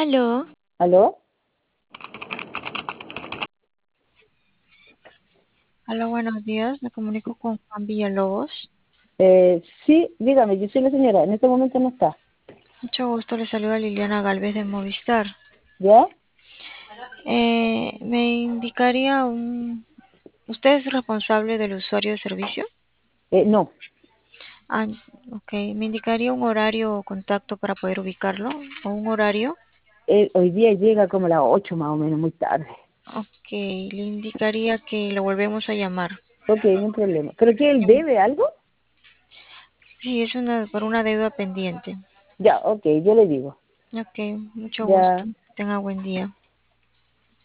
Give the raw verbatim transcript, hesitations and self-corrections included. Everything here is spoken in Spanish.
Aló, ¿Aló? aló, buenos días. Me comunico con Juan Villalobos. Eh, sí, dígame, yo soy la señora, en este momento no está. Mucho gusto, le saluda Liliana Galvez de Movistar. ¿Ya? Eh, me indicaría un... ¿Usted es responsable del usuario de servicio? Eh, no, Ah, ok. ¿Me indicaría un horario o contacto para poder ubicarlo? ¿O un horario? él hoy día llega como a las ocho más o menos, muy tarde. Ok, le indicaría que lo volvemos a llamar. Ok, no hay problema. ¿Pero que él debe algo? Sí, es una por una deuda pendiente. Ya, ok, yo le digo. Ok, mucho gusto. Ya. Tenga buen día.